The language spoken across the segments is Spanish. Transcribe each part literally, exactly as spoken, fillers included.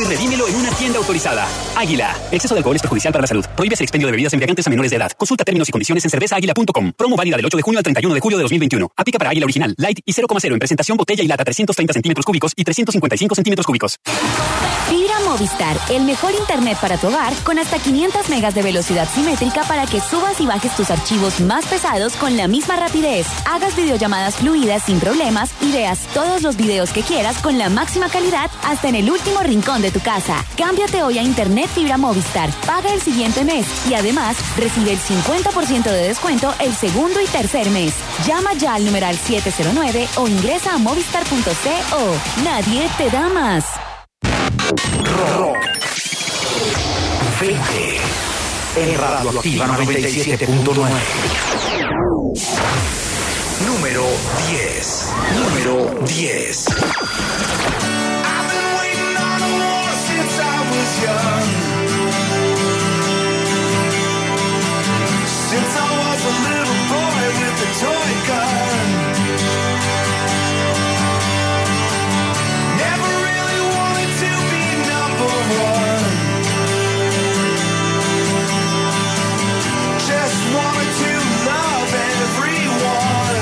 redímelo en una tienda autorizada. Águila. Exceso de alcohol es perjudicial para la salud. Prohíbes el expendio de bebidas embriagantes a menores de edad. Consulta términos y condiciones en cerveza águila punto com. Promo válida del ocho de junio al treinta y uno de julio de dos mil veintiuno. Aplica para Águila Original, Light y cero coma cero en presentación botella y lata trescientos treinta centímetros cúbicos y trescientos cincuenta y cinco centímetros cúbicos. Fibra Movistar, el mejor internet para tu hogar con hasta quinientos megas de velocidad simétrica para que subas y bajes tus archivos más pesados con la misma rapidez. Hagas videollamadas fluidas sin problemas y veas todos los videos que quieras con la máxima calidad hasta en el último rincón de tu casa. Cámbiate hoy a Internet Fibra Movistar. Paga el siguiente mes y además recibe el cincuenta por ciento de descuento el segundo y tercer mes. Llama ya al numeral siete cero nueve o ingresa a movistar punto co. Nadie te da más. Rock. veinte. En Radioactiva noventa y siete punto nueve. Número diez. Número diez. Since I was a little boy with a toy gun, never really wanted to be number one. Just wanted to love everyone.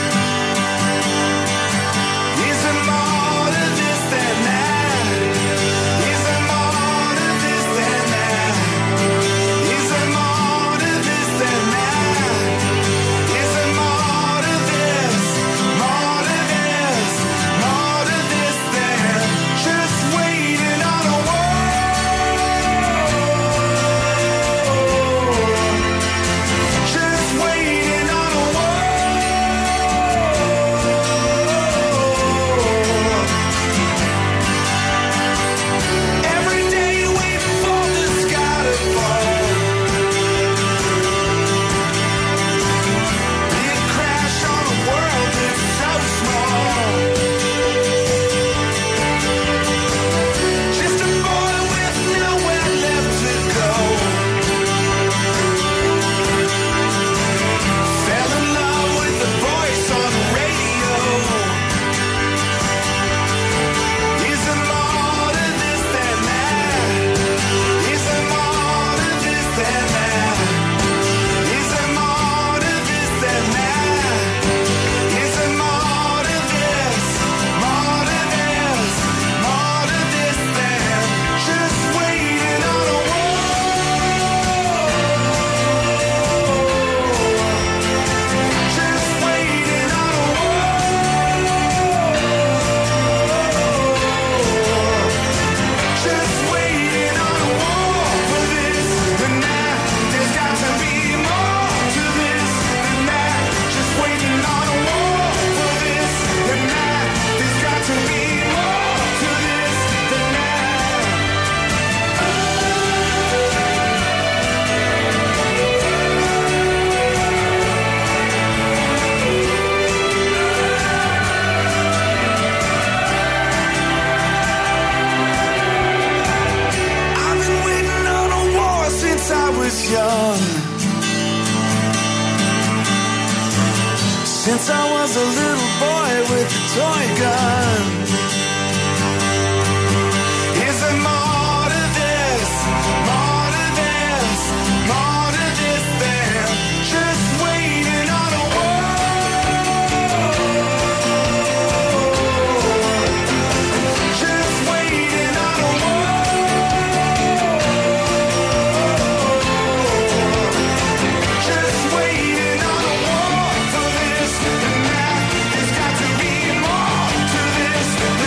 Is there more to this than that? Is there more to this than that? Is there more to this than that? Is there more to this? More to this? More to this than just waiting on a world? Just waiting on a world. Every day waiting for the sky to fall. Big crash on a world that's so small. Just a boy with nowhere left to go. Fell in love with the voice on the radio. Is there more to this than that? Is there more to this than that? Is there more to this than that? Is there more to this? More to this? More to this than just waiting on a world? Just waiting on a world. Just waiting on a war for this and that. There's got to be more to this than that. Just waiting on a war for this and that. There's got to be more to this than that. I've been waiting on a war since I was young. Since I was a little boy with a toy gun. Is there more to this? More to this? More to this than just waiting on a world? Just waiting on a world. Just waiting on a war for this and that. There's got to be more to this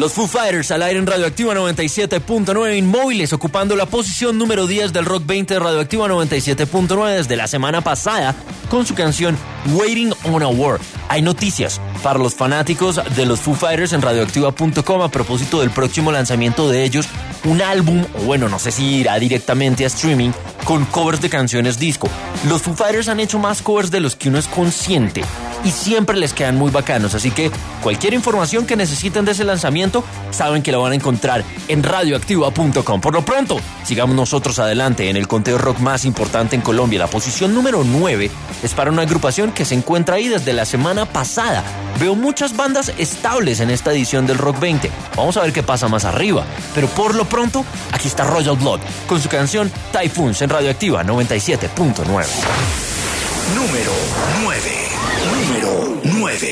Los Foo Fighters al aire en Radioactiva noventa y siete punto nueve, Inmóviles, ocupando la posición número diez del Rock veinte de Radioactiva noventa y siete punto nueve desde la semana pasada con su canción Waiting on a War. Hay noticias para los fanáticos de los Foo Fighters en radioactiva punto com a propósito del próximo lanzamiento de ellos, un álbum, o bueno, no sé si irá directamente a streaming, con covers de canciones disco. Los Foo Fighters han hecho más covers de los que uno es consciente y siempre les quedan muy bacanos, así que cualquier información que necesiten de ese lanzamiento saben que lo van a encontrar en radioactiva punto com. Por lo pronto, sigamos nosotros adelante en el conteo rock más importante en Colombia. La posición número nueve es para una agrupación que se encuentra ahí desde la semana pasada. Veo muchas bandas estables en esta edición del Rock veinte. Vamos a ver qué pasa más arriba, pero por lo pronto, aquí está Royal Blood con su canción Typhoons en Radioactiva noventa y siete punto nueve. Número nueve. Número nueve.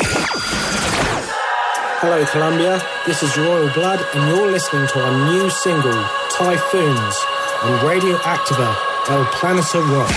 Hello Colombia, this is Royal Blood and you're listening to our new single, Typhoons, on Radio Activa, El Planeta Rock.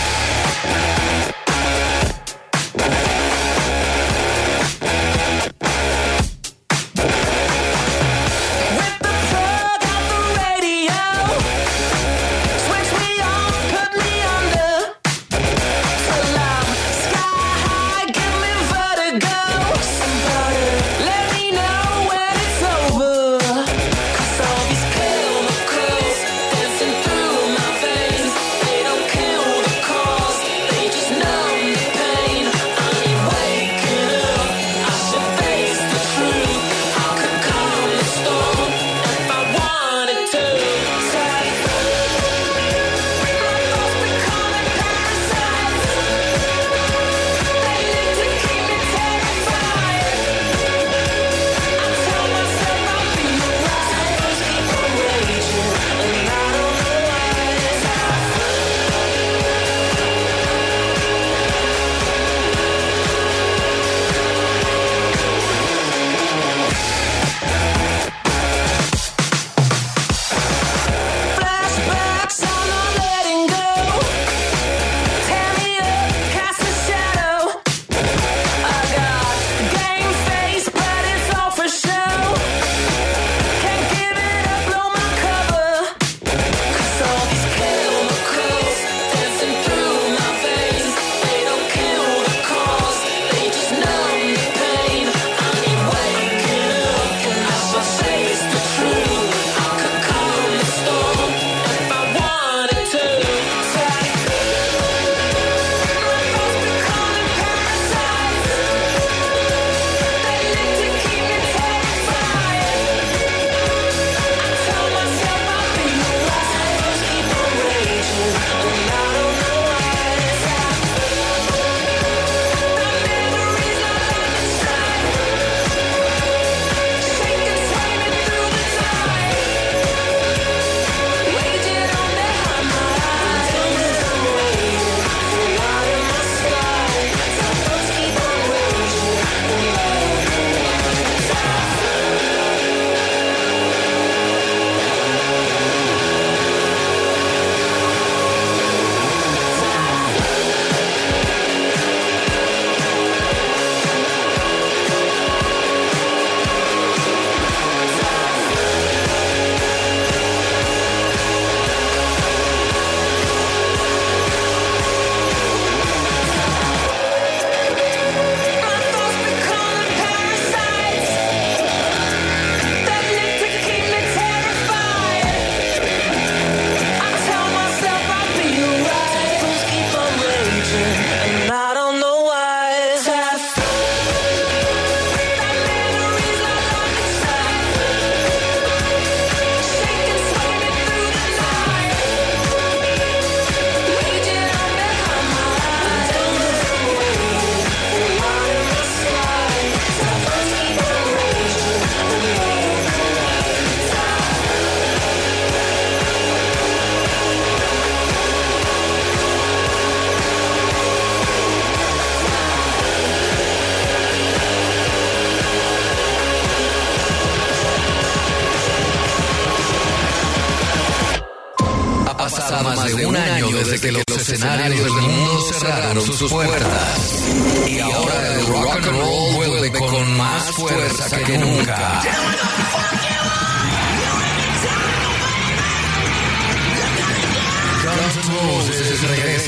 desde que los escenarios del mundo cerraron sus puertas. Y ahora el rock and roll vuelve con más fuerza que nunca.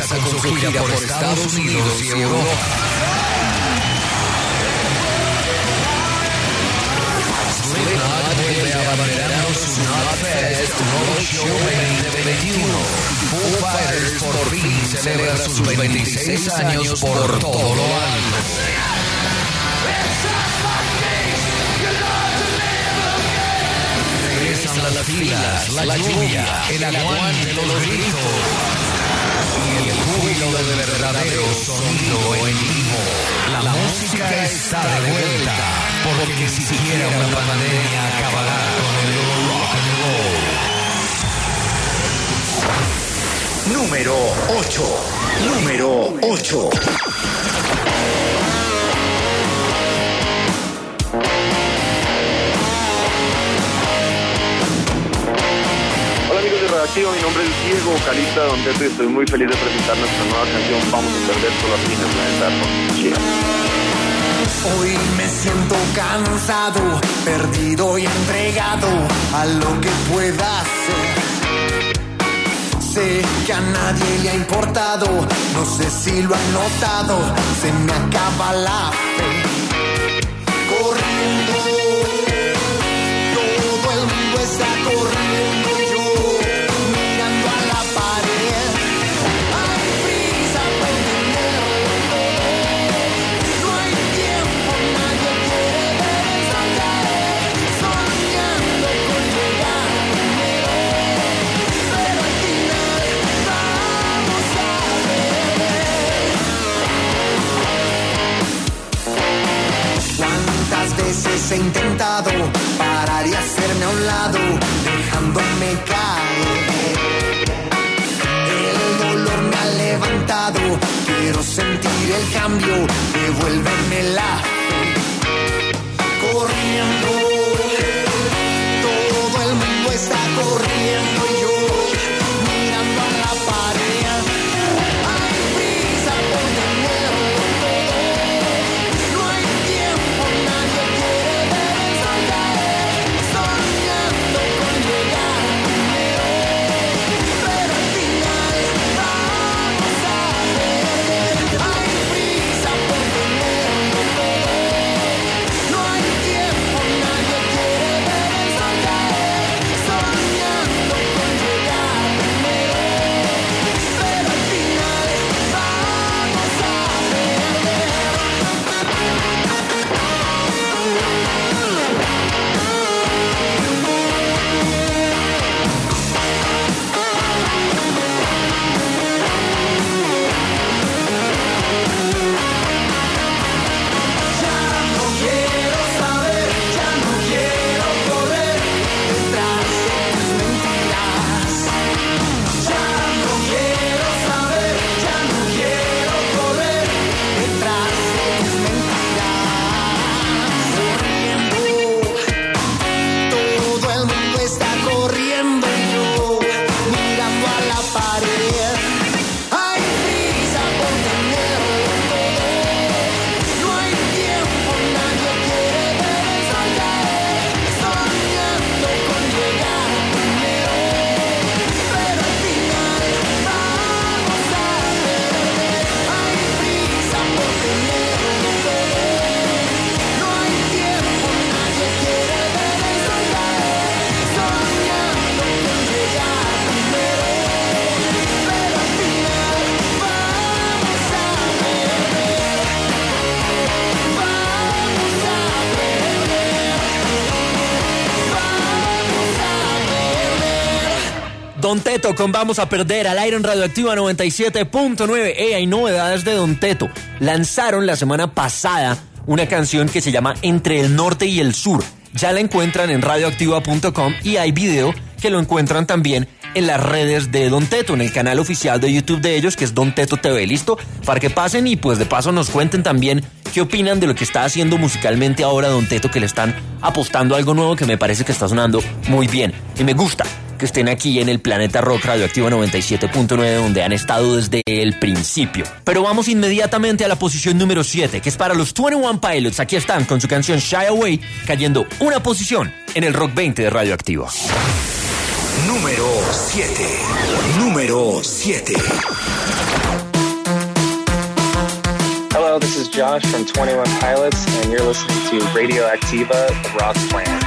comienza con su gira por Estados Unidos y Europa. Slipknot vuelve a abanderarnos su Knotfest Roadshow veinte veintiuno. Foo Fighters por fin celebra sus veintiséis años por todo lo alto. Regresan las filas, la lluvia, el aguante, los gritos y el júbilo del verdadero sonido en vivo. La música está de vuelta, porque ni siquiera una pandemia acabará con el rock and roll. Número ocho. Número ocho. Hola amigos de Radioactiva, mi nombre es Diego, vocalista de Don Teto, y estoy muy feliz de presentar nuestra nueva canción Vamos a perder solo aquí en el planeta rock. Cheers. Hoy me siento cansado, perdido y entregado a lo que pueda ser. Sé que a nadie le ha importado, no sé si lo han notado, se me acaba la fe. Corriendo, todo el mundo está corriendo, yo mirando a la pared. Hay prisa por tenerlo todo, no hay tiempo, nadie quiere ver el sol caer, soñando con llegar primero, pero al final vamos a perder. ¿Cuántas veces he intentado parar y hacerme a un lado, dejándome caer? El dolor me ha levantado, quiero sentir el cambio, devuélveme la fe. Corriendo, todo el mundo está corriendo y yo mirando a la pared. Hay prisa por tenerlo todo, no hay tiempo, nadie quiere ver el sol caer, soñando con llegar primero, pero al final vamos a perder. Hay prisa por tenerlo todo, no hay tiempo, nadie quiere ver el sol caer, soñando con llegar primero, pero al final vamos a perder. Ya no quiero saber, ya no quiero correr detrás de tus mentiras. Ya no quiero saber, ya no quiero correr detrás de tus mentiras. Corriendo, todo el mundo está corriendo y yo mirando a la pared. Hay prisa por tenerlo todo, no hay tiempo, nadie quiere ver el sol caer, soñando con llegar primero, pero al final vamos a perder. Hay prisa por tenerlo todo, no hay tiempo, nadie quiere ver el sol caer, soñando con llegar primero, pero al final vamos a perder. Vamos a perder. Vamos a perder. Don Teto con Vamos a perder al aire en Radioactiva noventa y siete punto nueve. Hey, hay novedades de Don Teto. Lanzaron la semana pasada una canción que se llama Entre el Norte y el Sur. Ya la encuentran en radioactiva punto com y hay video que lo encuentran también en las redes de Don Teto, en el canal oficial de YouTube de ellos, que es Don Teto T V. ¿Listo? Para que pasen y pues de paso nos cuenten también qué opinan de lo que está haciendo musicalmente ahora Don Teto, que le están apostando a algo nuevo que me parece que está sonando muy bien. Y me gusta que estén aquí en el Planeta Rock Radioactiva noventa y siete punto nueve, donde han estado desde el principio. Pero vamos inmediatamente a la posición número siete, que es para los veintiuno Pilots. Aquí están con su canción Shy Away, cayendo una posición en el Rock veinte de Radioactiva. número siete. Número siete. Hello, this is Josh from twenty-one Pilots, and you're listening to Radioactiva, the rock plan.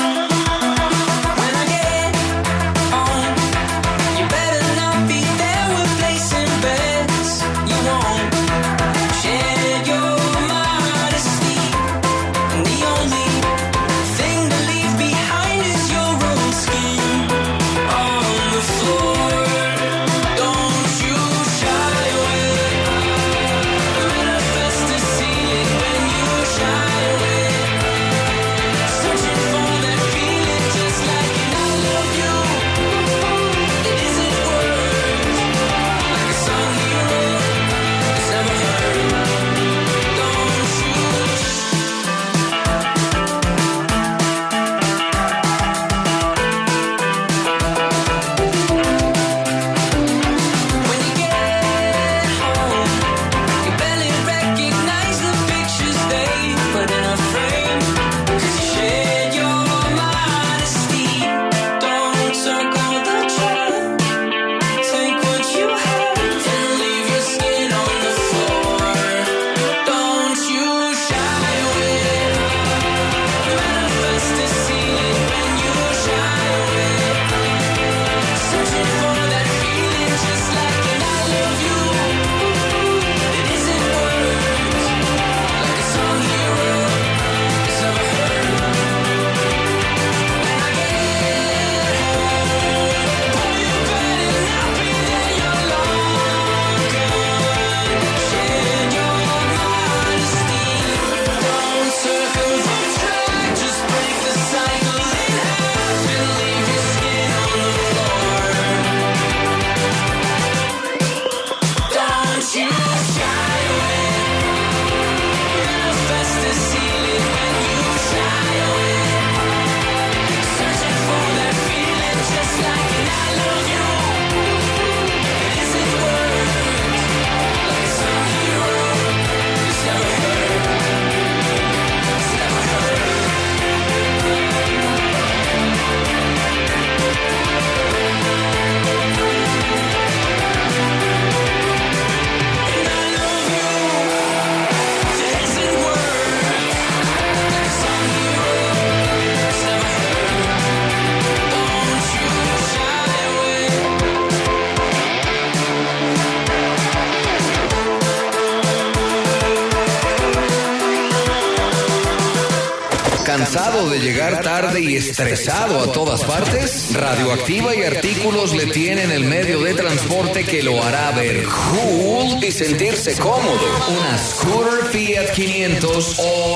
¿Cansado de llegar tarde y estresado a todas partes? Radioactiva y Artículos le tienen el medio de transporte que lo hará ver cool y sentirse cómodo. Una scooter Fiat quinientos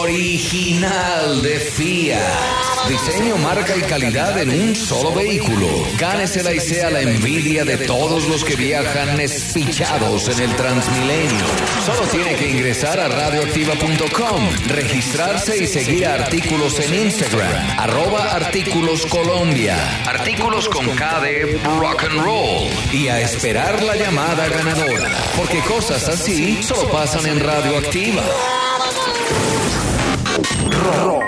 original de Fiat. Diseño, marca y calidad en un solo vehículo. Gánesela y sea la envidia de todos los que viajan espichados en el Transmilenio. Solo tiene que ingresar a radioactiva punto com, registrarse y seguir a Artículos en Instagram, arroba Artículos Colombia, Artículos con K de rock and roll, y a esperar la llamada ganadora, porque cosas así solo pasan en Radioactiva. Rock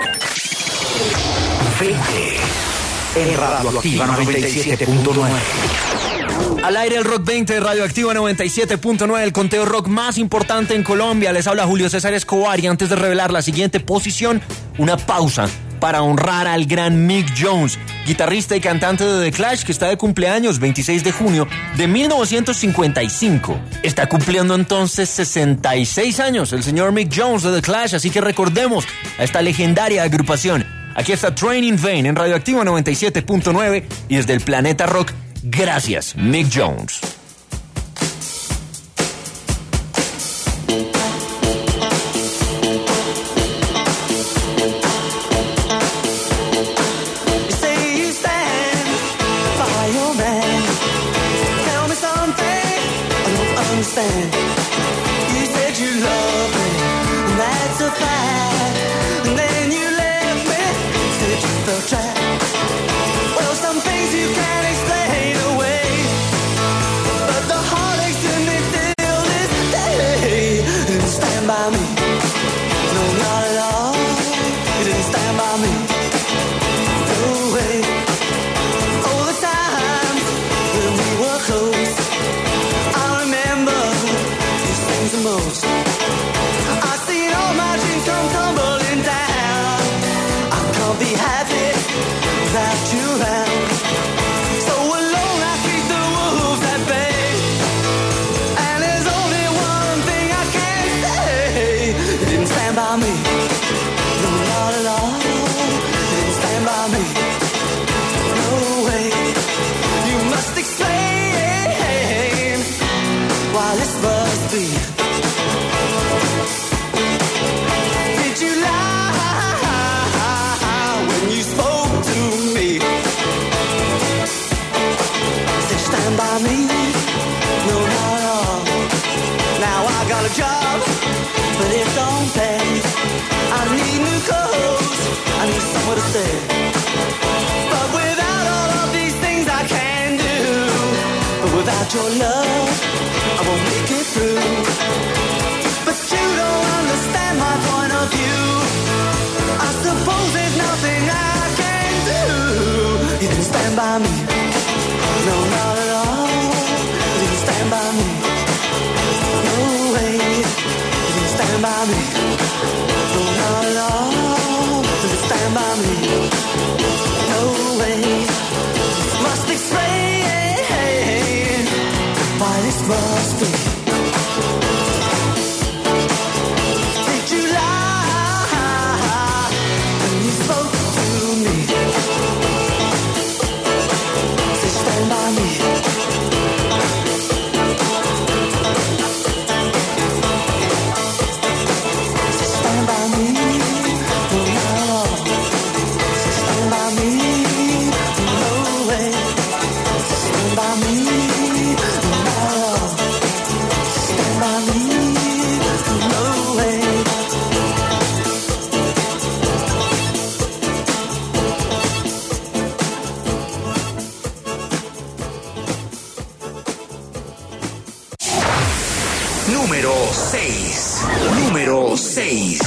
veinte en Radioactiva noventa y siete punto nueve. Al aire el Rock veinte de Radioactiva noventa y siete punto nueve, el conteo rock más importante en Colombia. Les habla Julio César Escobar y antes de revelar la siguiente posición, una pausa para honrar al gran Mick Jones, guitarrista y cantante de The Clash, que está de cumpleaños veintiséis de junio de mil novecientos cincuenta y cinco. Está cumpliendo entonces sesenta y seis años el señor Mick Jones de The Clash, así que recordemos a esta legendaria agrupación. Aquí está Train in Vain en Radioactiva noventa y siete punto nueve y desde el Planeta Rock, gracias Mick Jones. You said you loved me, and that's a fact. And then you left me, said you felt trapped. Well, some things you can't explain away, but the heartaches in me till this day. You didn't stand by me, no, not at all. You didn't stand by me, no way. All the time close. I've seen all my dreams come tumbling down. I can't be happy without you around. So alone I keep the wolves at bay. And there's only one thing I can say. You didn't stand by me. No, not at all. You didn't stand by me. No way. You must explain why this must be. Did you lie when you spoke to me? Said stand by me. No, not at all. Now I got a job, but it don't pay. I need new clothes, I need somewhere to stay. But without all of these things I can do, but without your love I won't make it through. But you don't understand my point of view. I suppose there's nothing I can do. You didn't stand by me. No, not at all. You didn't stand by me. No way. You didn't stand by me. No, not at all. You didn't stand by me. No way. This must explain why this must be. Did you lie when you spoke to me? Say stand by me. Say stand by me. No, not at all. Say stand by me. No way. Say stand by me. Número seis. Número seis.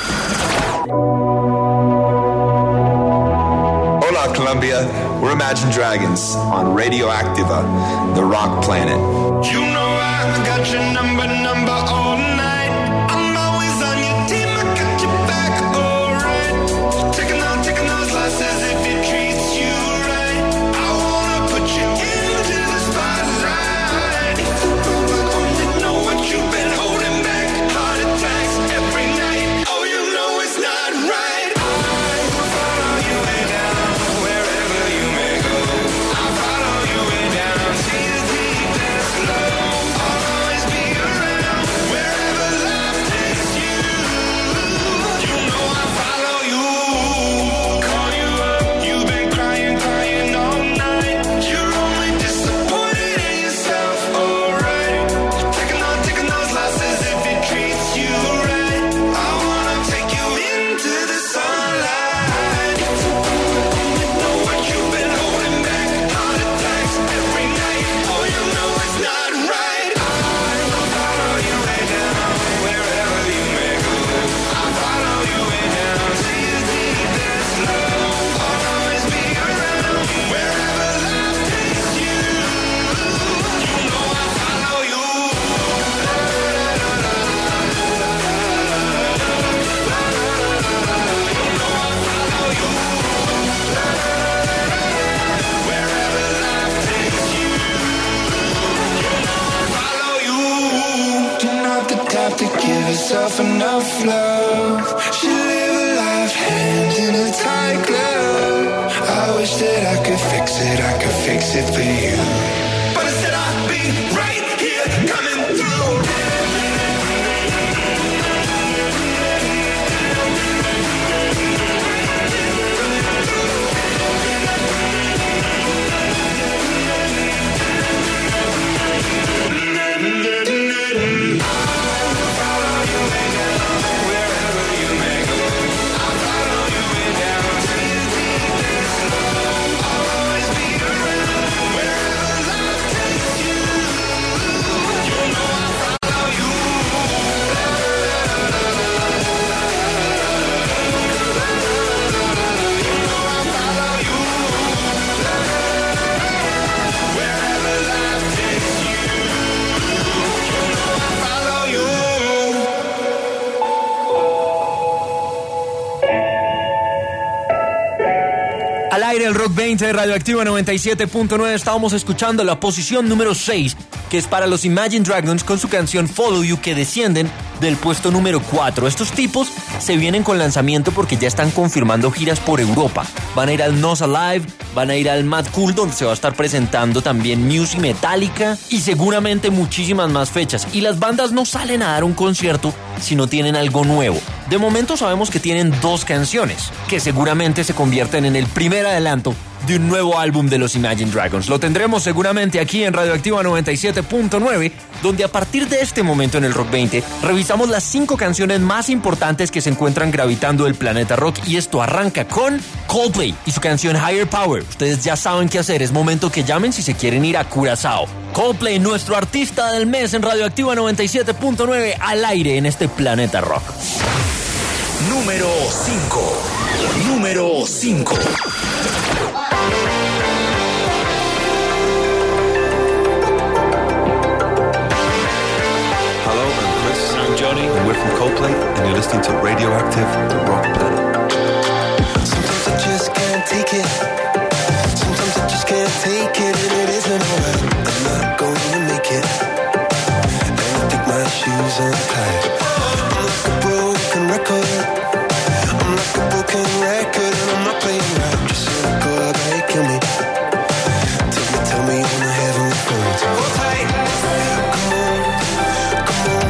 Hola, Colombia. We're Imagine Dragons on Radio Activa, the rock planet. You know I got your number, number all night. I'm always on your team, I got your back, alright. Taking on, taking those losses if it treats you right. I wanna put you into the spotlight. If you only know what you've been holding back. Heart attacks every night. Oh, you know it's not right. I will follow you way down, wherever you may go. I'll follow you way down, see the deepest low. I'll always be around, wherever life takes you. You know I'll follow you. Call you up, you've been crying, crying all night. You're only disappointed in yourself, alright. Taking on, taking those losses if it treats you right. I wanna take you into the sunlight. If you only know what you've been holding back. Heart attacks every night. Oh, you know it's not right. I will follow you way down, wherever you may go. I'll follow you way down, see the deepest low. I'll always be around, wherever life takes you. You know I'll follow you. Wherever life takes you, you know I'll follow you. You're not the type to give yourself enough love. She live a life hand in a tight glove. I wish that I could fix it, I could fix it for you. But instead I'll be right here coming through. Wherever you may go, I'll follow you way down to the deepest low. I'll always be around, wherever life el Rock veinte de Radioactiva noventa y siete punto nueve estábamos escuchando la posición número seis, que es para los Imagine Dragons con su canción Follow You, que descienden del puesto número cuatro. Estos tipos se vienen con lanzamiento porque ya están confirmando giras por Europa. Van a ir al Nos Alive, van a ir al Mad Cool, donde se va a estar presentando también Muse y Metallica y seguramente muchísimas más fechas. Y las bandas no salen a dar un concierto si no tienen algo nuevo. De momento sabemos que tienen dos canciones, que seguramente se convierten en el primer adelanto de un nuevo álbum de los Imagine Dragons. Lo tendremos seguramente aquí en Radioactiva noventa y siete punto nueve, donde a partir de este momento en el Rock veinte revisamos las cinco canciones más importantes que se encuentran gravitando el planeta rock, y esto arranca con Coldplay y su canción Higher Power. Ustedes ya saben qué hacer, es momento que llamen si se quieren ir a Curazao. Coldplay, nuestro artista del mes en Radioactiva noventa y siete punto nueve, al aire en este planeta rock. Número cinco. Número cinco. Hello, I'm Chris. I'm Johnny. And we're from Coldplay, and you're listening to Radioactive, the Rock Planet. Sometimes I just can't take it. Sometimes I just can't take it, and it isn't alright. I'm not going to make it. And I think my shoes untied. I'm like a broken record. I'm like a broken record, and I'm not playing right. Just so go out and kill me. Tell me, tell me on the heavenly phone. Hold tight. Come on, come on.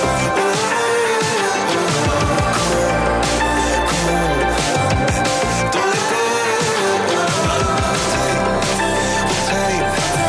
Come on, come on. Don't let go. Hold tight, hold tight.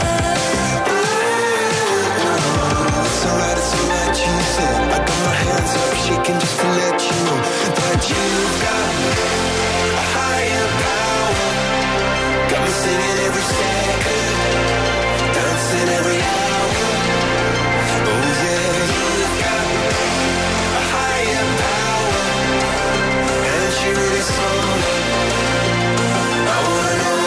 It's alright, it's alright, you said. I got my hands up, shaking just to let you know that you've got a higher power. Got me singing every second, dancing every hour. Oh yeah, you've got a higher power, and she really someone I wanna know.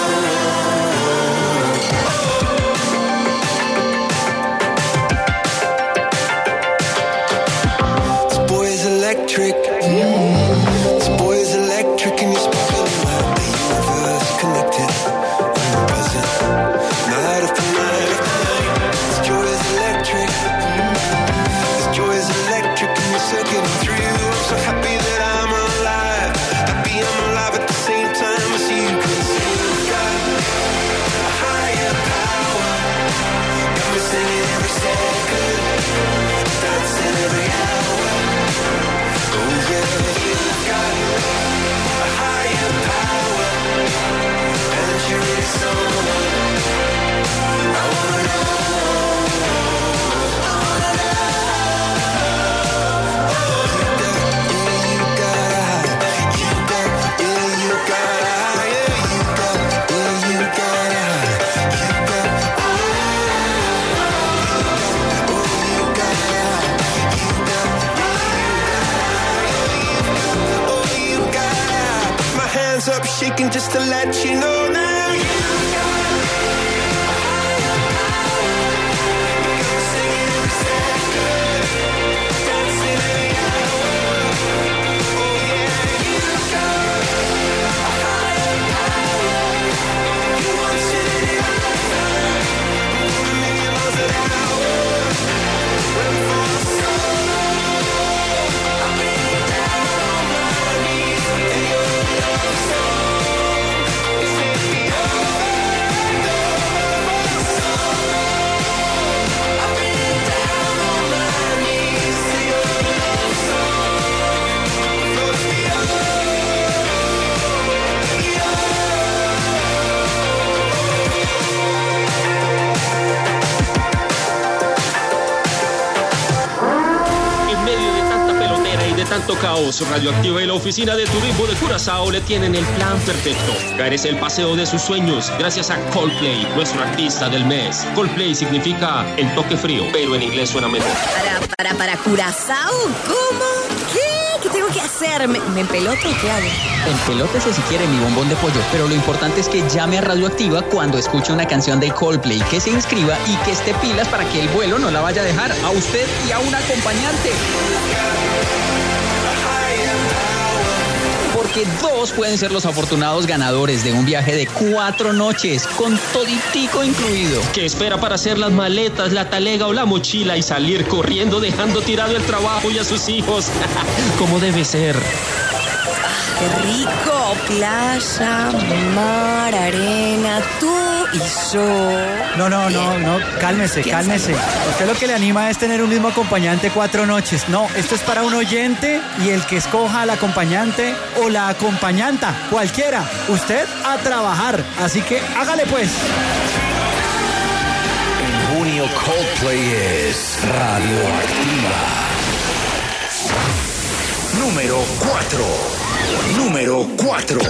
This boy is electric. This boy is electric, and you're sparkling like the universe connected. I'm present, night after night after night. This joy is electric. This joy is electric, and you're circling through. I'm so happy that I'm alive. Happy I'm alive at the same time as you, 'cause you've got a higher power. Got me singing every second, dancing every hour. Oh yeah, you've got a higher power, and you're really someone I wanna know. I wanna know. You got, yeah, you got a high. You got, yeah, you got a high. Yeah, you got, yeah, you got a high. You got, oh, you got a high. You got, oh, you got a high. Put my hands up, shaking just to let you know now. You got a higher power. Got me singing every second, dancing every hour. Oh yeah, you got a higher power. You want it in your lifetime, a million miles an hour. When for so long, I've been down on my knees in your love song. You take me over for so long. I've been down on my knees in your love song. Floats me over, En medio de tanta pelotera y de tanto caos, Radioactiva y la oficina de turismo de Curazao le tienen el plan perfecto. Caerse el paseo de sus sueños gracias a Coldplay, nuestro artista del mes. Coldplay significa el toque frío, pero en inglés suena mejor. Para, para, para Curazao, ¿cómo? ¿Qué? ¿Qué tengo que hacer? ¿Me, me empeloto o qué hago? Empelótese si quiere mi bombón de pollo, pero lo importante es que llame a Radioactiva cuando escuche una canción de Coldplay, que se inscriba y que esté pilas para que el vuelo no la vaya a dejar a usted y a un acompañante. porque dos pueden ser los afortunados ganadores de un viaje de cuatro noches, con toditico incluido. ¿Qué espera para hacer las maletas, la talega o la mochila y salir corriendo dejando tirado el trabajo y a sus hijos? Como debe ser. ¡Qué rico! Playa, mar, arena, tú y yo. No, no, no, no, cálmese, cálmese. Usted lo que le anima es tener un mismo acompañante cuatro noches. No, esto es para un oyente y el que escoja al acompañante o la acompañanta, cualquiera. Usted a trabajar, así que hágale pues. En junio Coldplay es Radioactiva. Número cuatro. Número cuatro.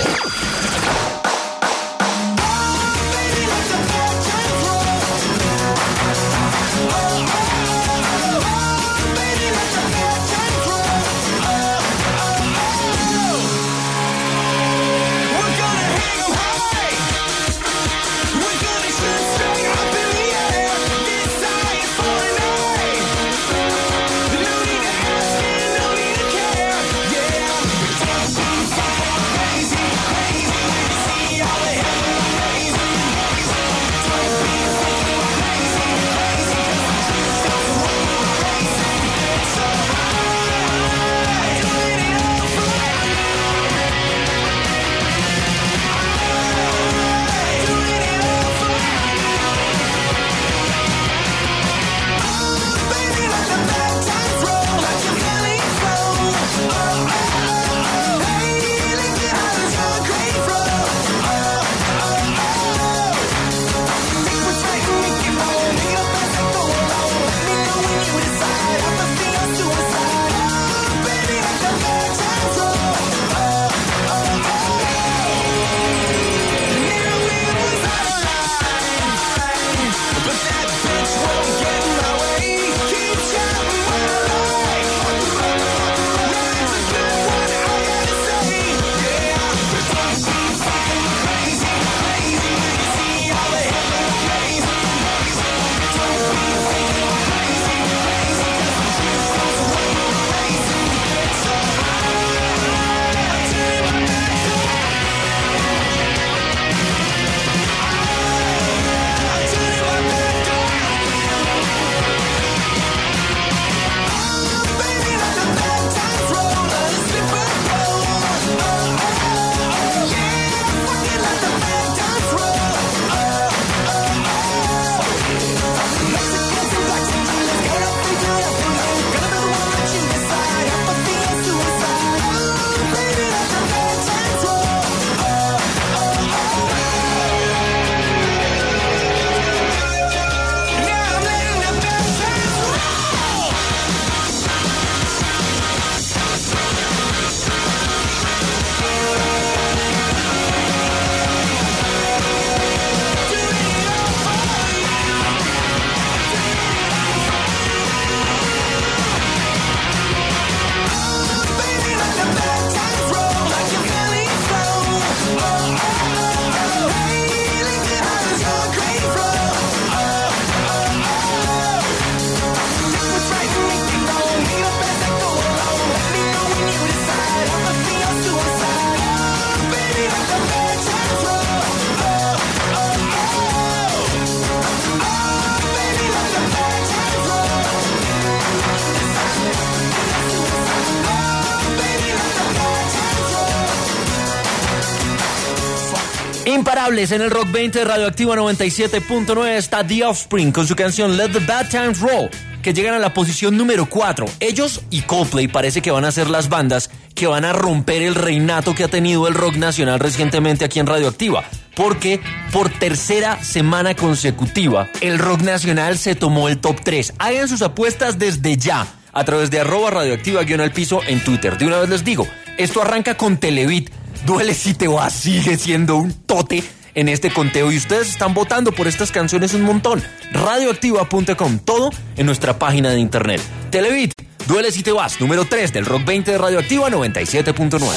Imparables en el Rock veinte de Radioactiva noventa y siete punto nueve está The Offspring con su canción Let the Bad Times Roll, que llegan a la posición número cuatro. Ellos y Coldplay parece que van a ser las bandas que van a romper el reinato que ha tenido el rock nacional recientemente aquí en Radioactiva, porque por tercera semana consecutiva el rock nacional se tomó el top tres. Hagan sus apuestas desde ya a través de arroba radioactiva guión al piso en Twitter. De una vez les digo, esto arranca con Televit. Duele si te vas, sigue siendo un tote en este conteo y ustedes están votando por estas canciones un montón. radioactiva punto com, todo en nuestra página de internet. Televit, Duele si te vas, número tres del Rock veinte de Radioactiva noventa y siete punto nueve.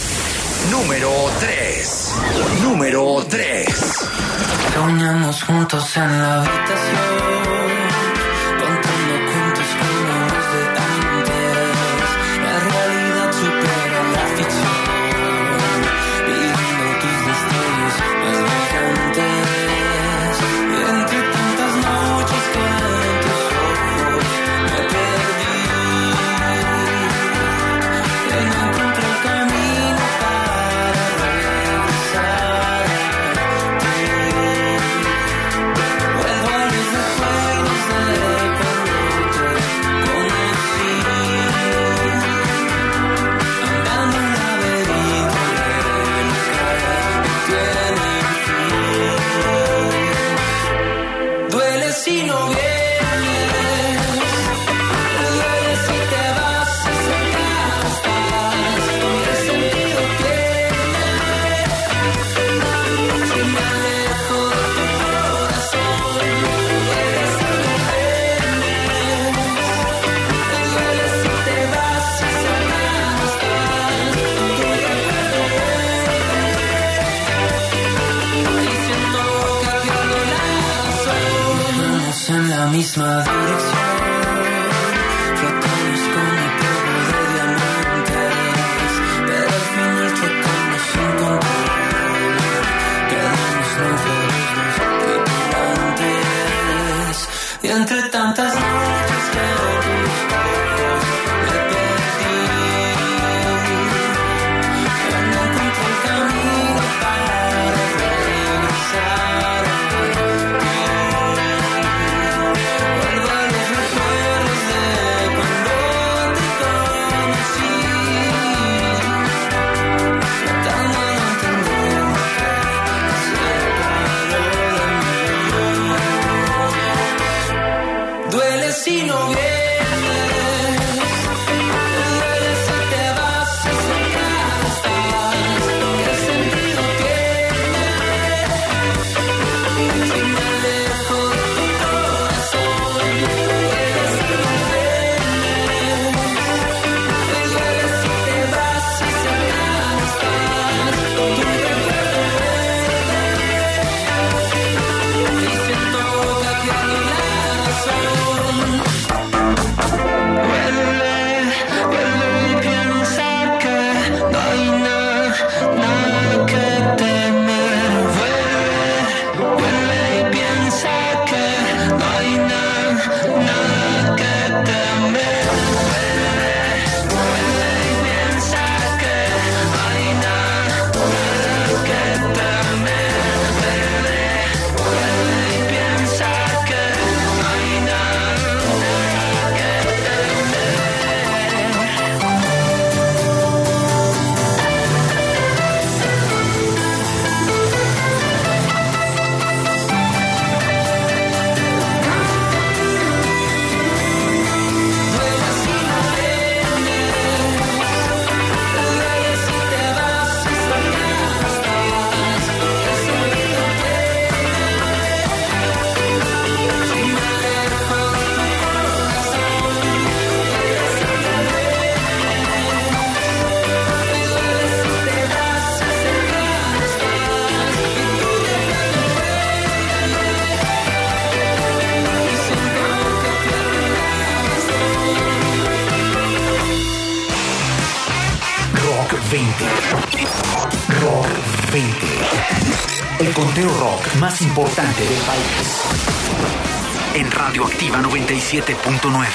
Número tres. Número tres. Soñamos juntos en la habitación, contando cuentos como los de antes. La realidad supera la ficción. veinte. Rock veinte. El conteo rock más importante del país. En Radioactiva noventa y siete punto nueve.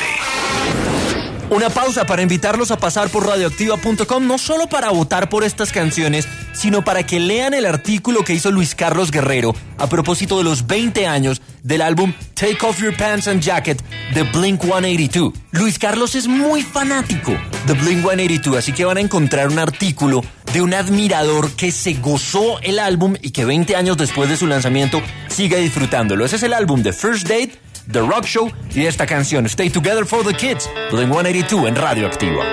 Una pausa para invitarlos a pasar por radioactiva punto com, no solo para votar por estas canciones, sino para que lean el artículo que hizo Luis Carlos Guerrero a propósito de los veinte años del álbum Take Off Your Pants and Jacket de Blink ciento ochenta y dos. Luis Carlos es muy fanático de Blink ciento ochenta y dos, así que van a encontrar un artículo de un admirador que se gozó el álbum y que veinte años después de su lanzamiento sigue disfrutándolo. Ese es el álbum de First Date, The Rock Show y esta canción Stay Together for the Kids, Blink ciento ochenta y dos en Radioactiva.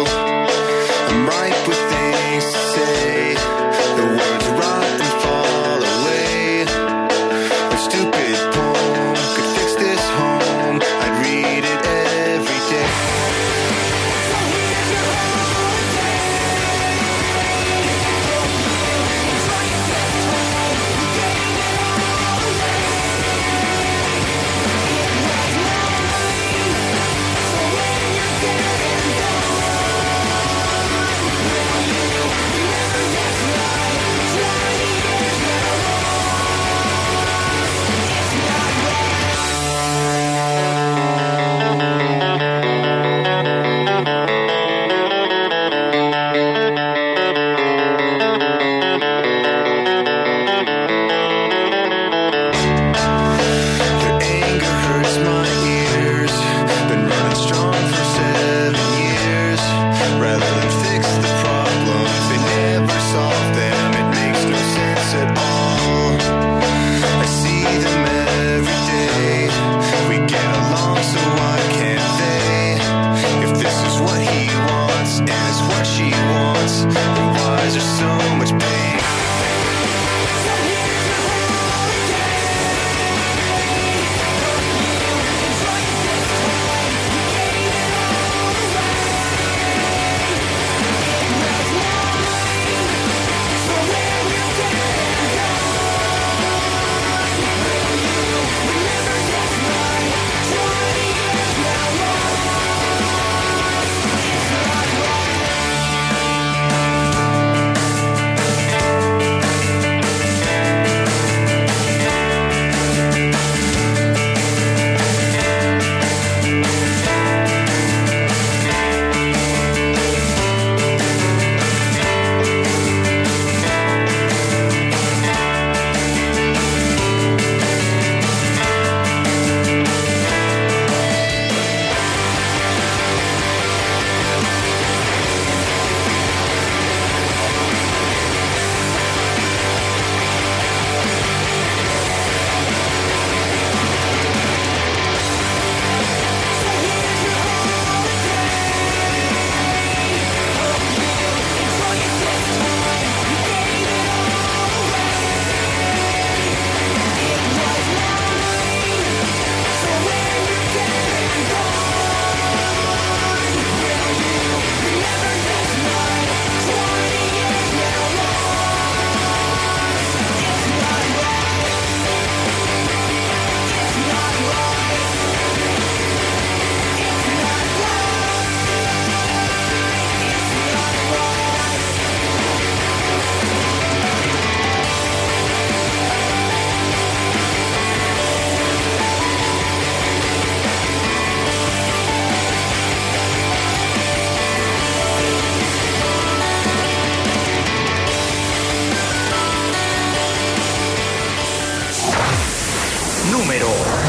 Right with things to say, the words rot and fall.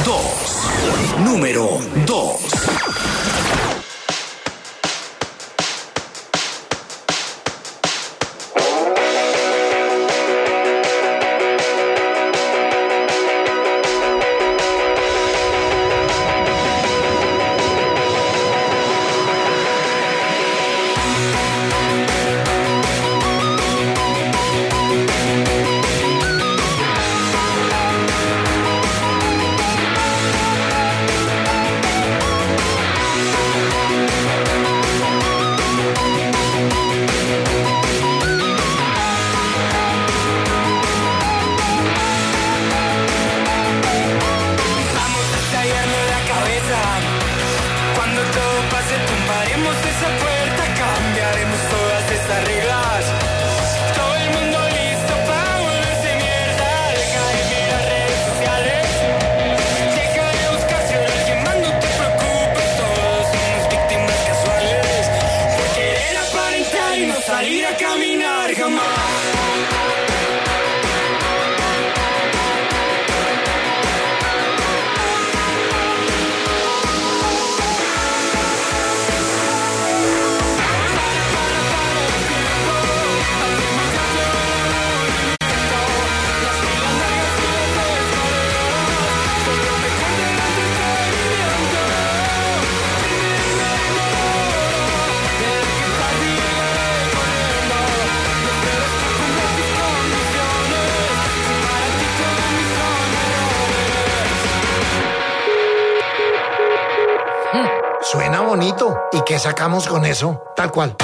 dos. Número dos. Suena bonito. ¿Y qué sacamos con eso? Tal cual.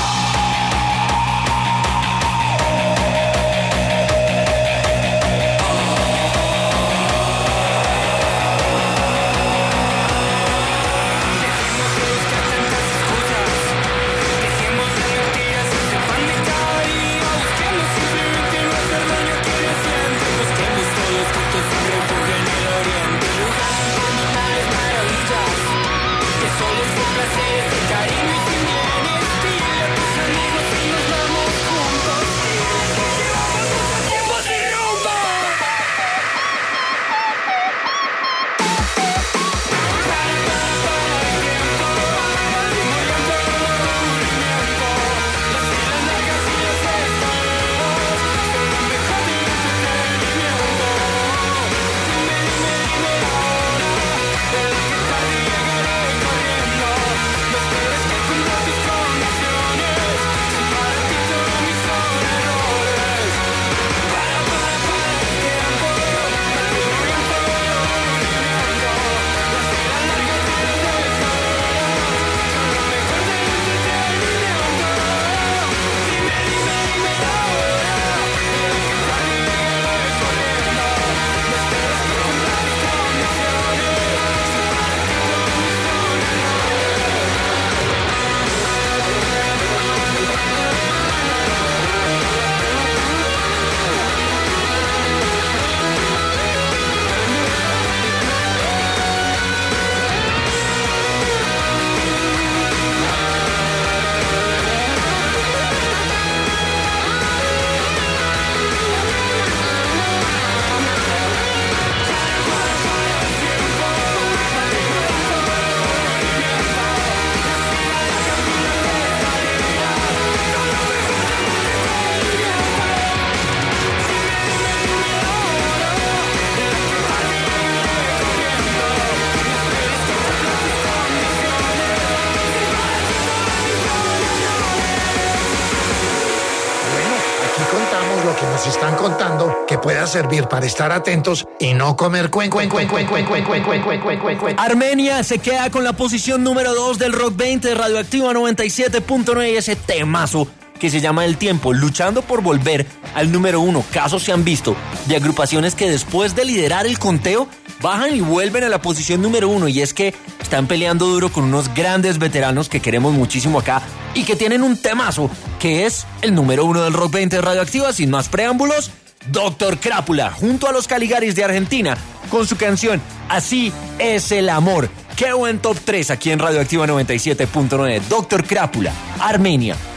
Nos están contando que pueda servir para estar atentos y no comer cuen, cuen, cuen, cuen, cuen, cuen, cuen, cuen, cuen, cuen, cuen, cuen. Armenia se queda con la posición número dos del Rock veinte de Radioactiva noventa y siete punto nueve y ese temazo que se llama El Tiempo, luchando por volver al número uno. Casos se han visto de agrupaciones que después de liderar el conteo bajan y vuelven a la posición número uno, y es que están peleando duro con unos grandes veteranos que queremos muchísimo acá y que tienen un temazo que es el número uno del Rock veinte de Radioactiva. Sin más preámbulos, Doctor Crápula junto a los Caligaris de Argentina con su canción Así es el amor. Qué buen top tres aquí en Radioactiva noventa y siete punto nueve. Doctor Crápula, Armenia,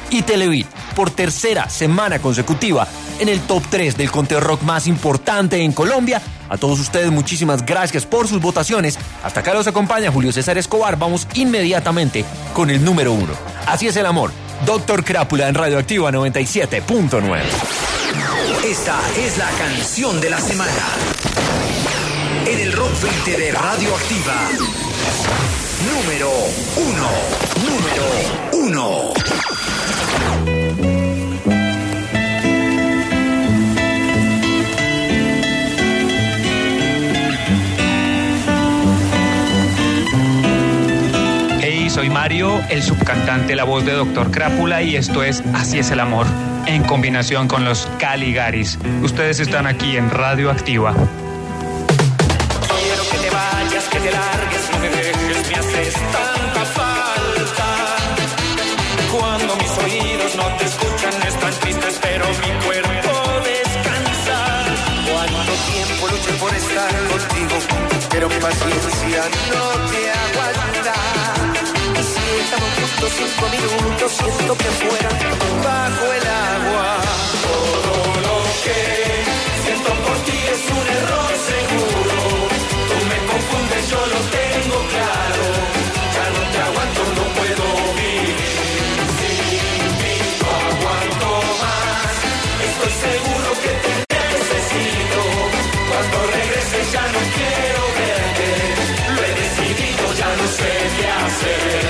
y Televit, por tercera semana consecutiva en el top tres del conteo rock más importante en Colombia. A todos ustedes, muchísimas gracias por sus votaciones. Hasta acá los acompaña Julio César Escobar. Vamos inmediatamente con el número uno. Así es el amor. Doctor Crápula en Radioactiva noventa y siete punto nueve. Esta es la canción de la semana. En el Rock veinte de Radioactiva. Número uno. Número uno. Hey, soy Mario, el subcantante, la voz de Doctor Crápula, y esto es Así es el amor, en combinación con los Caligaris. Ustedes están aquí en Radioactiva. Quiero que te vayas, que te largues, no me dejes, me haces tanta falta. Cuando mis oídos no te escuchan, están tristes, pero mi cuerpo descansa. Cuánto tiempo luché por estar contigo, pero mi paciencia no te aguanta. Y si estamos juntos cinco minutos, siento que fuera bajo el agua. Todo lo que siento por ti es un error seguro. Tú me confundes, yo lo tengo claro. Ya no te aguanto, no puedo vivir sin ti, no aguanto más. Estoy seguro que te necesito. Cuando regreses ya no quiero verte. Lo he decidido, ya no sé qué hacer.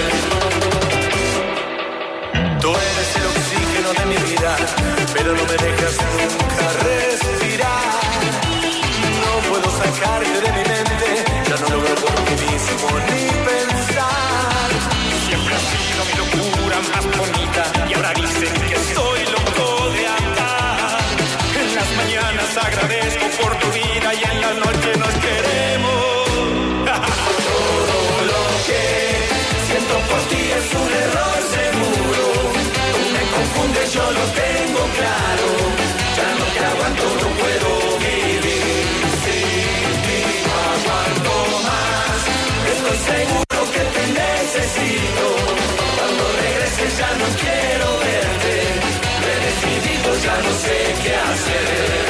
Tú eres el oxígeno de mi vida, pero no me dejas nunca respirar. No puedo sacarte de mi mente, ya no logro por mí mismo ni pensar. Siempre ha sido mi locura más bonita, y ahora dicen que soy loco de andar. En las mañanas agradezco por tu vida y en la noche nos queremos. Todo lo que siento por ti es un error seguro. Tú me confundes, yo lo tengo claro. Ya no te aguanto, no puedo vivir sin ti, no aguanto más. Estoy seguro que te necesito. Cuando regreses ya no quiero verte. Lo he decidido, ya no sé qué hacer.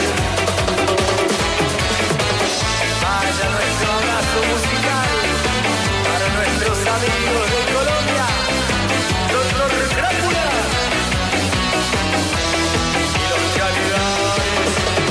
Vaya nuestro abrazo musical para nuestros amigos de Colombia, Doctor Crápula y los Caligaris.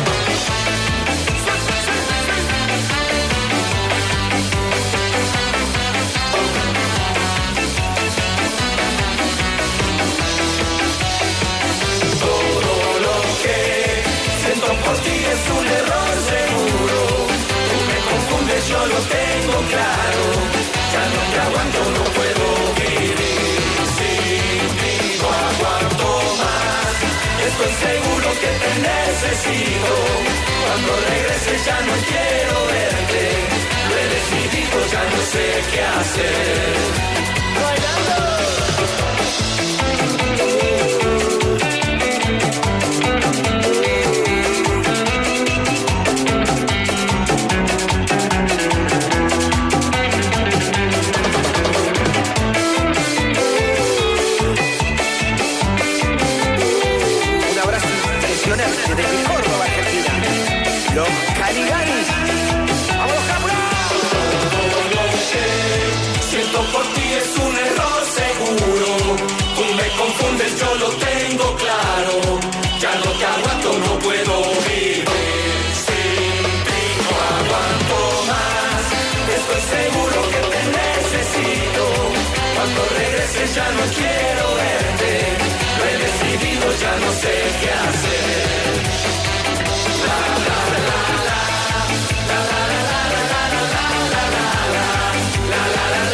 Todo lo que siento por ti es un error seguro. Tú me confundes, yo lo tengo claro. Ya no te aguanto, no puedo vivir sin ti, no aguanto más. Estoy seguro que te necesito. Cuando regreses ya no quiero verte. Lo he decidido, ya no sé qué hacer. ¡Bailando! Desde Córdoba, Argentina, los Caligaris. ¡Vamos, Crápula! Todo lo que siento por ti es un error seguro. Tú me confundes, yo lo tengo claro. Ya no te aguanto, no puedo vivir sin ti, no aguanto más. Estoy seguro que te necesito. Cuando regreses ya no quiero verte. Lo he decidido, ya no sé qué hacer. La la la la, la la la la la la la la la la la la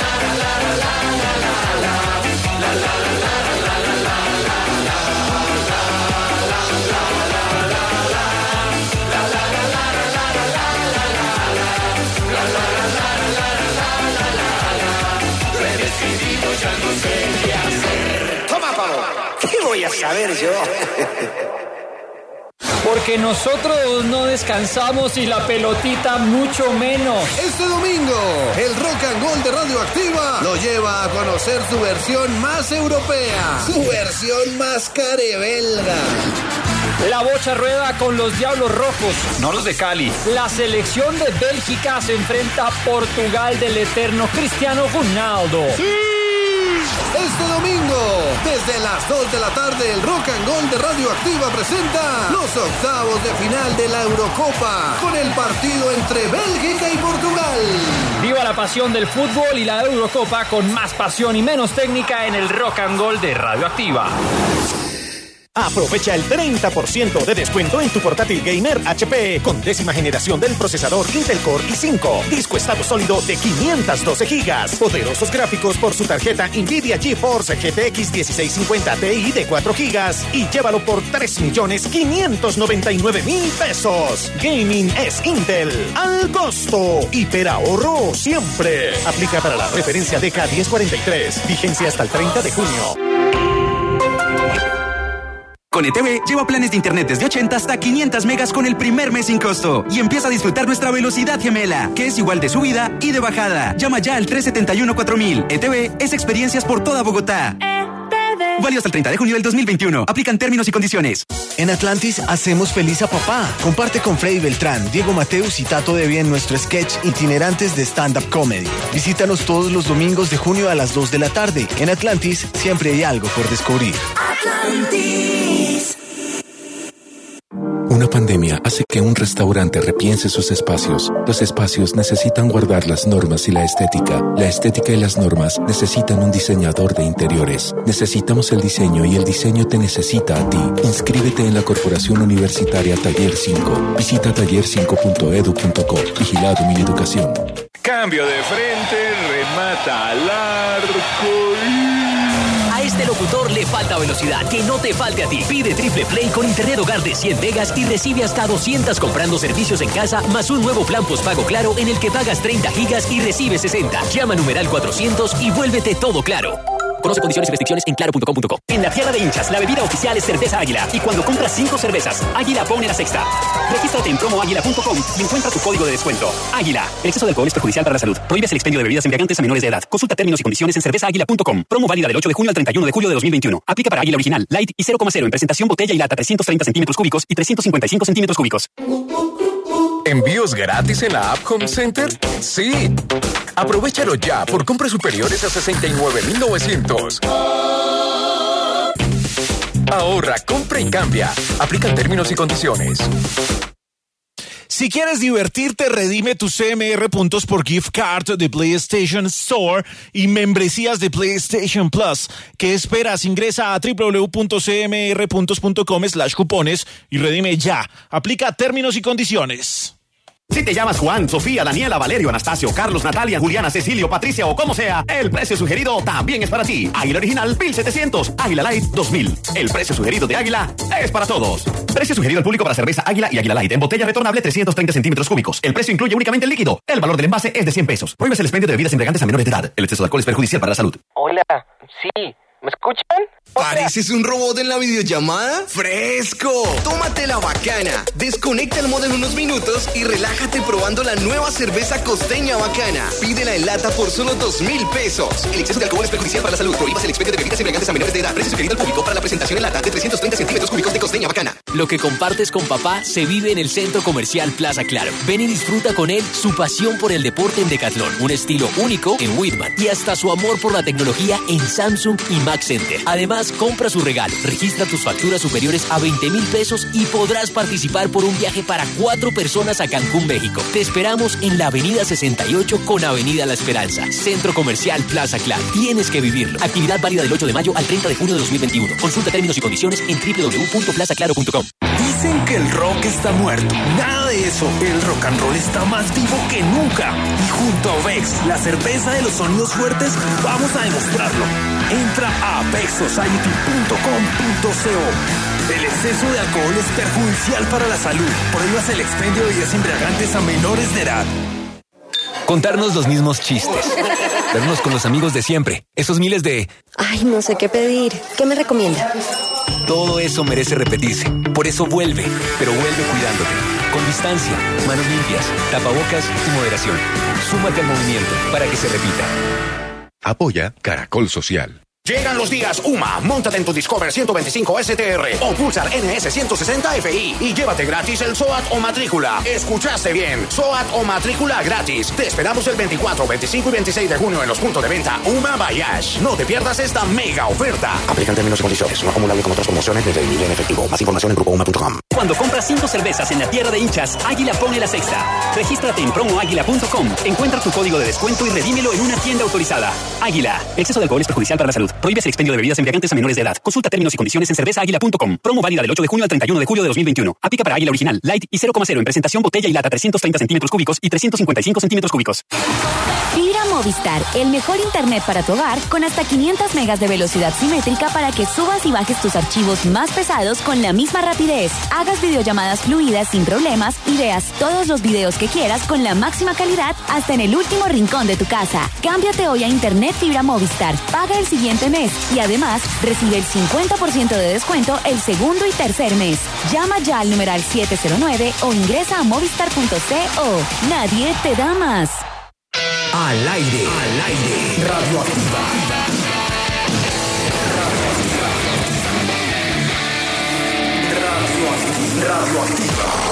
Lo he decidido, ya no sé qué hacer. Toma, pavo. ¿Qué voy a saber yo? Porque nosotros no descansamos y la pelotita mucho menos. Este domingo, el Rock and Roll de Radioactiva lo lleva a conocer su versión más europea, su versión más carebelga. La bocha rueda con los Diablos Rojos. No los de Cali. La selección de Bélgica se enfrenta a Portugal del eterno Cristiano Ronaldo. ¡Sí! Este domingo, desde las dos de la tarde, el Rock and Roll de Radioactiva presenta los octavos de final de la Eurocopa con el partido entre Bélgica y Portugal. Viva la pasión del fútbol y la Eurocopa con más pasión y menos técnica en el Rock and Roll de Radioactiva. Aprovecha el treinta por ciento de descuento en tu portátil gamer H P con décima generación del procesador Intel Core i cinco. Disco estado sólido de quinientos doce gigas. Poderosos gráficos por su tarjeta Nvidia GeForce G T X dieciséis cincuenta Ti de cuatro gigas. Y llévalo por tres millones quinientos noventa y nueve mil pesos. Gaming es Intel. Al costo. Hiperahorro siempre. Aplica para la referencia D K diez cuarenta y tres. Vigencia hasta el treinta de junio. Con E T V, lleva planes de internet desde ochenta hasta quinientos megas con el primer mes sin costo. Y empieza a disfrutar nuestra velocidad gemela, que es igual de subida y de bajada. Llama ya al tres siete uno cuatro mil. E T V es experiencias por toda Bogotá. E T V. Válido hasta el treinta de junio del dos mil veintiuno. Aplican términos y condiciones. En Atlantis hacemos feliz a papá. Comparte con Freddy Beltrán, Diego Mateus y Tato de Bien nuestro sketch Itinerantes de Stand-Up Comedy. Visítanos todos los domingos de junio a las dos de la tarde. En Atlantis siempre hay algo por descubrir. Atlantis. Una pandemia hace que un restaurante repiense sus espacios. Los espacios necesitan guardar las normas y la estética. La estética y las normas necesitan un diseñador de interiores. Necesitamos el diseño y el diseño te necesita a ti. Inscríbete en la Corporación Universitaria Taller cinco. Visita taller cinco punto edu punto co. Vigilado Mineducación. Cambio de frente, remata al arco y... A este locutor le falta velocidad, que no te falte a ti. Pide Triple Play con internet hogar de cien megas y recibe hasta doscientos comprando servicios en casa, más un nuevo plan postpago Claro en el que pagas treinta gigas y recibes sesenta. Llama numeral cuatrocientos y vuélvete todo claro. Conoce condiciones y restricciones en claro punto com punto co. En la tierra de hinchas, la bebida oficial es cerveza Águila. Y cuando compras cinco cervezas, Águila pone la sexta. Regístrate en promo águila punto com y encuentra tu código de descuento. Águila. El exceso de alcohol es perjudicial para la salud. Prohíbes el expendio de bebidas embriagantes a menores de edad. Consulta términos y condiciones en cerveza águila punto com. Promo válida del ocho de junio al treinta y uno de julio de dos mil veintiuno. Aplica para Águila Original, Light y cero coma cero en presentación botella y lata trescientos treinta centímetros cúbicos y trescientos cincuenta y cinco centímetros cúbicos. ¿Envíos gratis en la app Home Center? ¡Sí! Aprovechalo ya por compras superiores a sesenta y nueve mil novecientos. Ahorra, compra y cambia. Aplican términos y condiciones. Si quieres divertirte, redime tus C M R puntos por gift card de PlayStation Store y membresías de PlayStation Plus. ¿Qué esperas? Ingresa a w w w punto c m r puntos punto com slash cupones y redime ya. Aplica términos y condiciones. Si te llamas Juan, Sofía, Daniela, Valerio, Anastasio, Carlos, Natalia, Juliana, Cecilio, Patricia o como sea, el precio sugerido también es para ti. Águila Original mil setecientos, Águila Light dos mil. El precio sugerido de Águila es para todos. Precio sugerido al público para cerveza Águila y Águila Light en botella retornable trescientos treinta centímetros cúbicos. El precio incluye únicamente el líquido. El valor del envase es de cien pesos. Prohíbes el expendio de bebidas embriagantes a menores de edad. El exceso de alcohol es perjudicial para la salud. Hola, sí, ¿me escuchan? ¿Pareces un robot en la videollamada? ¡Fresco! ¡Tómate la bacana! Desconecta el modo en unos minutos y relájate probando la nueva cerveza Costeña Bacana. Pídela en lata por solo dos mil pesos. El exceso de alcohol es perjudicial para la salud. Prohíbas el expendio de bebidas embriagantes a menores de edad. Precio sugerido al público para la presentación en lata de trescientos treinta centímetros cúbicos de Costeña Bacana. Lo que compartes con papá se vive en el Centro Comercial Plaza Claro. Ven y disfruta con él su pasión por el deporte en Decathlon, un estilo único en Whitman y hasta su amor por la tecnología en Samsung y Mac Center. Además, compra su regalo. Registra tus facturas superiores a veinte mil pesos y podrás participar por un viaje para cuatro personas a Cancún, México. Te esperamos en la avenida sesenta y ocho con avenida La Esperanza. Centro Comercial Plaza Claro. Tienes que vivirlo. Actividad válida del ocho de mayo al treinta de junio de dos mil veintiuno. Consulta términos y condiciones en w w w punto plaza claro punto com. Dicen que el rock está muerto. Nada de eso. El rock and roll está más vivo que nunca. Y junto a Vex, la cerveza de los sonidos fuertes, vamos a demostrarlo. Entra a vex society punto com punto co. El exceso de alcohol es perjudicial para la salud. Prohíbas el expendio de bebidas embriagantes a menores de edad. Contarnos los mismos chistes. Vernos con los amigos de siempre. Esos miles de... Ay, no sé qué pedir. ¿Qué me recomienda? Todo eso merece repetirse. Por eso vuelve, pero vuelve cuidándote. Con distancia, manos limpias, tapabocas y moderación. Súmate al movimiento para que se repita. Apoya Caracol Social. Llegan los días UMA, móntate en tu Discover ciento veinticinco S T R o Pulsar N S ciento sesenta F I y llévate gratis el SOAT o matrícula. Escuchaste bien, SOAT o matrícula gratis. Te esperamos el veinticuatro, veinticinco y veintiséis de junio en los puntos de venta UMA Bayash. No te pierdas esta mega oferta. Aplican términos y condiciones, no acumulable con otras promociones ni remite en efectivo. Más información en grupo uma punto com. Cuando compras cinco cervezas en la tierra de hinchas, Águila pone la sexta. Regístrate en promo águila punto com, encuentra tu código de descuento y redímelo en una tienda autorizada. Águila, exceso de alcohol es perjudicial para la salud. Prohíbes el expendio de bebidas embriagantes a menores de edad. Consulta términos y condiciones en cerveza águila punto com. Promo válida del ocho de junio al treinta y uno de julio de dos mil veintiuno. Aplica para Águila Original, Light y cero coma cero en presentación botella y lata trescientos treinta centímetros cúbicos y trescientos cincuenta y cinco centímetros cúbicos. Fibra Movistar, el mejor internet para tu hogar con hasta quinientos megas de velocidad simétrica para que subas y bajes tus archivos más pesados con la misma rapidez. Hagas videollamadas fluidas sin problemas y veas todos los videos que quieras con la máxima calidad hasta en el último rincón de tu casa. Cámbiate hoy a Internet Fibra Movistar. Paga el siguiente mes y además recibe el cincuenta por ciento de descuento el segundo y tercer mes. Llama ya al numeral siete cero nueve o ingresa a movistar punto co. Nadie te da más. Al aire, al aire, Radioactiva. Radioactiva. Radioactiva.